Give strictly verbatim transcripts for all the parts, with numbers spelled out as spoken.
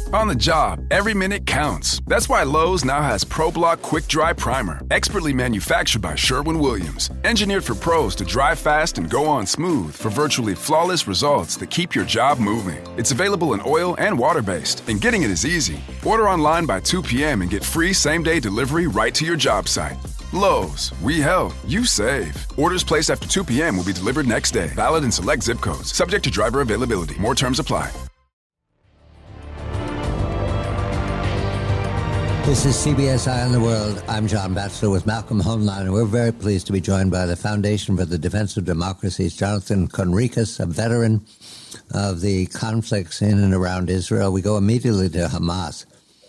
On the job, every minute counts. That's why Lowe's now has ProBlock Quick Dry Primer, expertly manufactured by Sherwin-Williams. Engineered for pros to dry fast and go on smooth for virtually flawless results that keep your job moving. It's available in oil and water-based, and getting it is easy. Order online by two p.m. and get free same-day delivery right to your job site. Lowe's, we help, you save. Orders placed after two p.m. will be delivered next day. Valid in select zip codes. Subject to driver availability. More terms apply. This is C B S Eye on the World. I'm John Batchelor with Malcolm Hoenlein, and we're very pleased to be joined by the Foundation for the Defense of Democracy's Jonathan Conricus, a veteran of the conflicts in and around Israel. We go immediately to Hamas.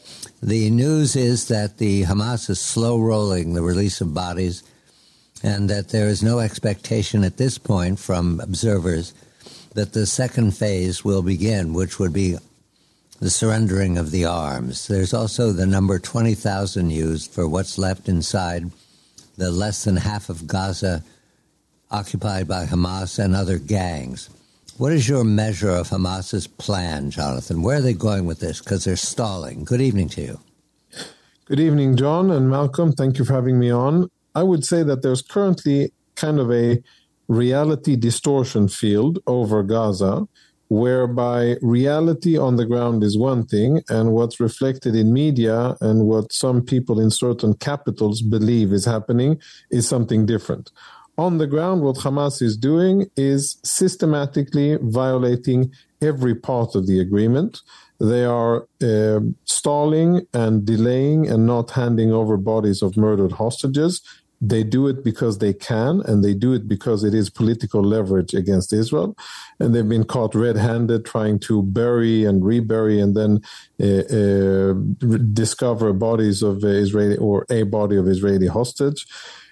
The news is that the Hamas is slow-rolling the release of bodies, and that there is no expectation at this point from observers that the second phase will begin, which would be the surrendering of the arms. There's also the number twenty thousand used for what's left inside the less than half of Gaza occupied by Hamas and other gangs. What is your measure of Hamas's plan, Jonathan? Where are they going with this? Because they're stalling. Good evening to you. Good evening, John and Malcolm. Thank you for having me on. I would say that there's currently kind of a reality distortion field over Gaza, whereby reality on the ground is one thing, and what's reflected in media and what some people in certain capitals believe is happening is something different. On the ground, what Hamas is doing is systematically violating every part of the agreement. They are uh, stalling and delaying and not handing over bodies of murdered hostages. They do it because they can, and they do it because it is political leverage against Israel. And they've been caught red-handed trying to bury and rebury and then uh, uh, discover bodies of Israeli or a body of Israeli hostage.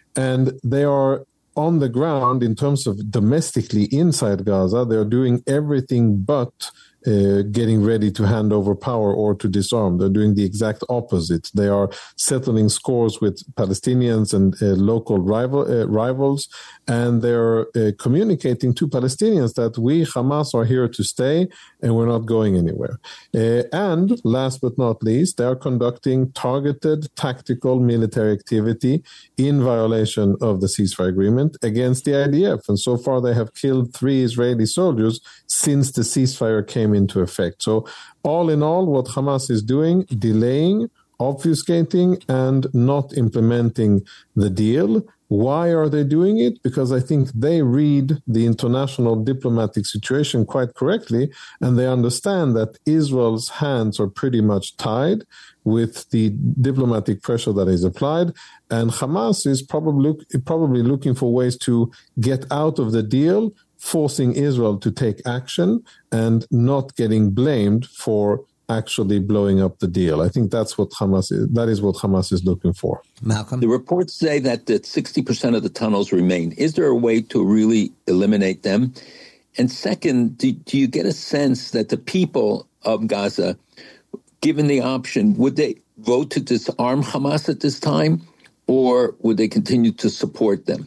And they are on the ground in terms of domestically inside Gaza. They're doing everything but Uh, getting ready to hand over power or to disarm. They're doing the exact opposite. They are settling scores with Palestinians and uh, local rival, uh, rivals, and they're uh, communicating to Palestinians that we, Hamas, are here to stay and we're not going anywhere. Uh, and last but not least, they are conducting targeted tactical military activity in violation of the ceasefire agreement against the I D F. And so far they have killed three Israeli soldiers since the ceasefire came into effect. So all in all, what Hamas is doing, delaying, obfuscating, and not implementing the deal. Why are they doing it? Because I think they read the international diplomatic situation quite correctly, and they understand that Israel's hands are pretty much tied with the diplomatic pressure that is applied, and Hamas is probably, probably looking for ways to get out of the deal, forcing Israel to take action and not getting blamed for actually blowing up the deal. I think that's what Hamas is, that is what Hamas is looking for. Malcolm? The reports say that, that sixty percent of the tunnels remain. Is there a way to really eliminate them? And second, do, do you get a sense that the people of Gaza, given the option, would they vote to disarm Hamas at this time, or would they continue to support them?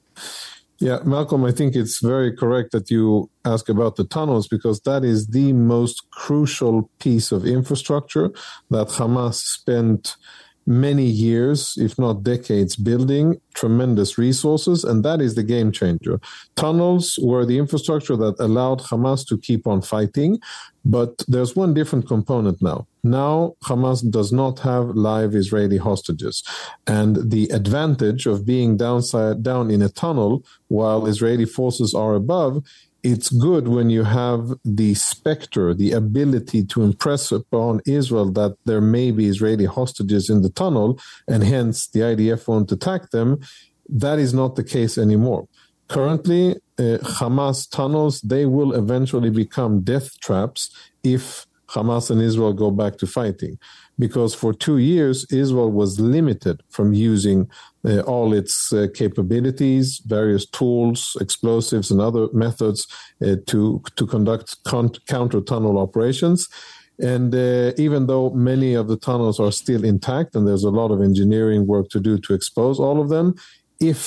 Yeah, Malcolm, I think it's very correct that you ask about the tunnels, because that is the most crucial piece of infrastructure that Hamas spent many years, if not decades, building tremendous resources, and that is the game changer. Tunnels were the infrastructure that allowed Hamas to keep on fighting, but there's one different component now. Now, Hamas does not have live Israeli hostages, and the advantage of being downside down in a tunnel while Israeli forces are above, it's good when you have the specter, the ability to impress upon Israel that there may be Israeli hostages in the tunnel, and hence the I D F won't attack them. That is not the case anymore. Currently, uh, Hamas tunnels, they will eventually become death traps if Hamas and Israel go back to fighting. Because for two years, Israel was limited from using uh, all its uh, capabilities, various tools, explosives, and other methods uh, to, to conduct con- counter-tunnel operations. And uh, even though many of the tunnels are still intact, and there's a lot of engineering work to do to expose all of them, if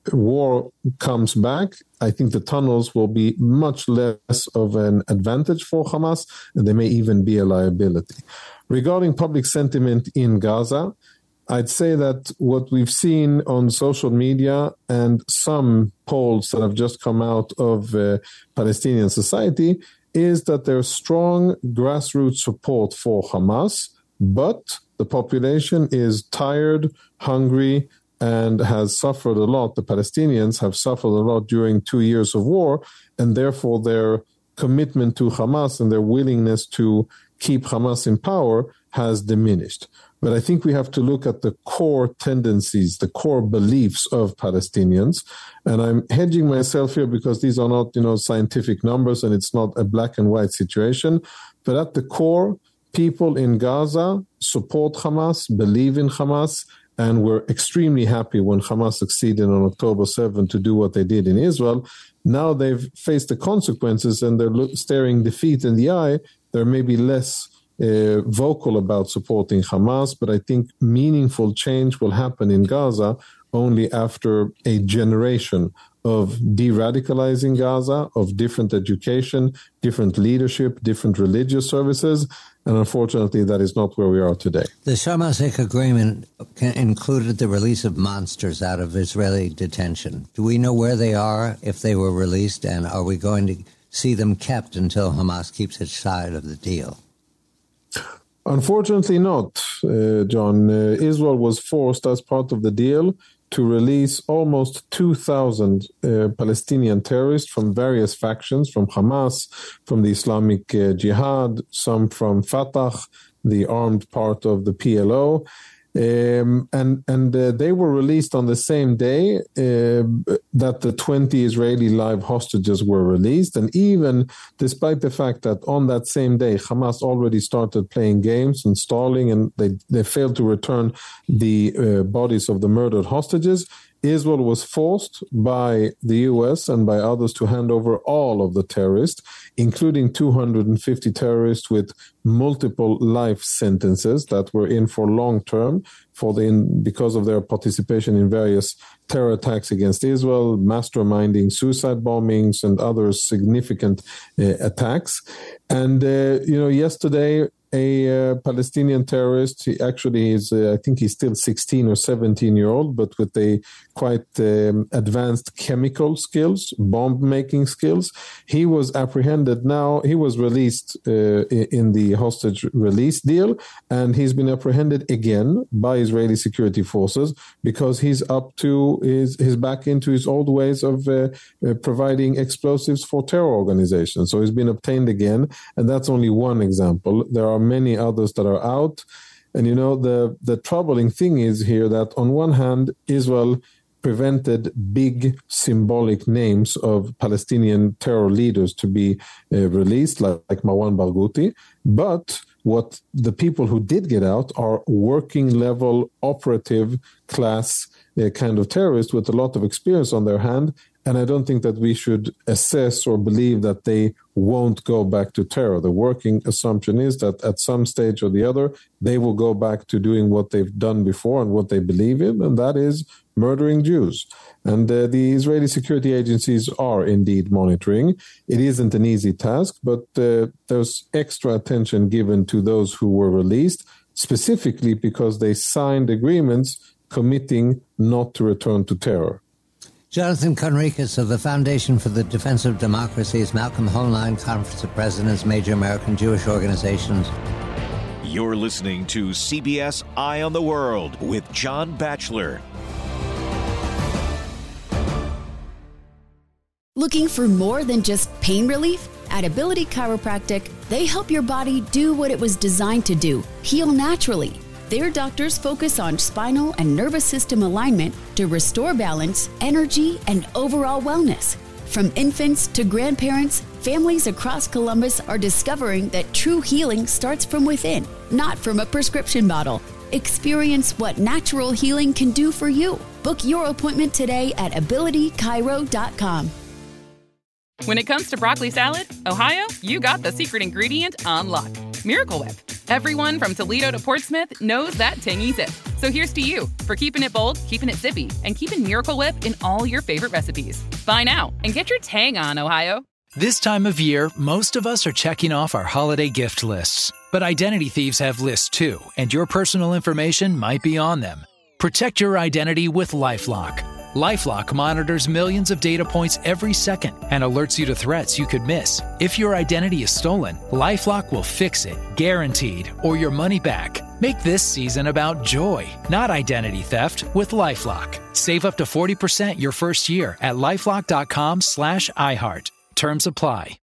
war comes back, I think the tunnels will be much less of an advantage for Hamas, and they may even be a liability. Regarding public sentiment in Gaza, I'd say that what we've seen on social media and some polls that have just come out of uh, Palestinian society is that there's strong grassroots support for Hamas, but the population is tired, hungry, and has suffered a lot. The Palestinians have suffered a lot during two years of war, and therefore their commitment to Hamas and their willingness to keep Hamas in power has diminished. But I think we have to look at the core tendencies, the core beliefs of Palestinians. And I'm hedging myself here because these are not, you know, scientific numbers and it's not a black and white situation. But at the core, people in Gaza support Hamas, believe in Hamas, and were extremely happy when Hamas succeeded on October seventh to do what they did in Israel. Now they've faced the consequences and they're look, staring defeat in the eye. They're maybe less uh, vocal about supporting Hamas, but I think meaningful change will happen in Gaza only after a generation of de-radicalizing Gaza, of different education, different leadership, different religious services. And unfortunately, that is not where we are today. The Sharm el-Sheikh agreement included the release of monsters out of Israeli detention. Do we know where they are, if they were released, and are we going to see them kept until Hamas keeps its side of the deal? Unfortunately not, uh, John. Uh, Israel was forced, as part of the deal, to release almost two thousand uh, Palestinian terrorists from various factions, from Hamas, from the Islamic uh, Jihad, some from Fatah, the armed part of the P L O. Um, and and uh, they were released on the same day uh, that the twenty Israeli live hostages were released. And even despite the fact that on that same day, Hamas already started playing games and stalling, and they, they failed to return the uh, bodies of the murdered hostages, Israel was forced by the U S and by others to hand over all of the terrorists, including two hundred fifty terrorists with multiple life sentences that were in for long term for the in, because of their participation in various terror attacks against Israel, masterminding suicide bombings and other significant uh, attacks. And, uh, you know, yesterday, a uh, Palestinian terrorist, he actually is, uh, I think he's still sixteen or seventeen year old, but with a quite um, advanced chemical skills, bomb making skills. He was apprehended now. He was released uh, in the hostage release deal, and he's been apprehended again by Israeli security forces because he's up to his, his back into his old ways of uh, uh, providing explosives for terror organizations. So he's been obtained again, and that's only one example. There are many others that are out. And, you know, the, the troubling thing is here that on one hand, Israel prevented big symbolic names of Palestinian terror leaders to be uh, released, like, like Marwan Barghouti. But what the people who did get out are working level operative class uh, kind of terrorists with a lot of experience on their hand. And I don't think that we should assess or believe that they won't go back to terror. The working assumption is that at some stage or the other, they will go back to doing what they've done before and what they believe in, and that is murdering Jews. And uh, the Israeli security agencies are indeed monitoring. It isn't an easy task, but uh, there's extra attention given to those who were released, specifically because they signed agreements committing not to return to terror. Jonathan Conricus of the Foundation for the Defense of Democracy's Malcolm Hoenlein Conference of Presidents, major American Jewish organizations. You're listening to C B S Eye on the World with John Batchelor. Looking for more than just pain relief? At Ability Chiropractic, they help your body do what it was designed to do, heal naturally. Their doctors focus on spinal and nervous system alignment to restore balance, energy, and overall wellness. From infants to grandparents, families across Columbus are discovering that true healing starts from within, not from a prescription bottle. Experience what natural healing can do for you. Book your appointment today at ability chiro dot com. When it comes to broccoli salad, Ohio, you got the secret ingredient on lock. Miracle Whip. Everyone from Toledo to Portsmouth knows that tangy zip. So here's to you for keeping it bold, keeping it sippy, and keeping Miracle Whip in all your favorite recipes. Buy now and get your tang on, Ohio. This time of year, most of us are checking off our holiday gift lists. But identity thieves have lists too, and your personal information might be on them. Protect your identity with LifeLock. LifeLock monitors millions of data points every second and alerts you to threats you could miss. If your identity is stolen, LifeLock will fix it, guaranteed, or your money back. Make this season about joy, not identity theft, with LifeLock. Save up to forty percent your first year at LifeLock.com slash iHeart. Terms apply.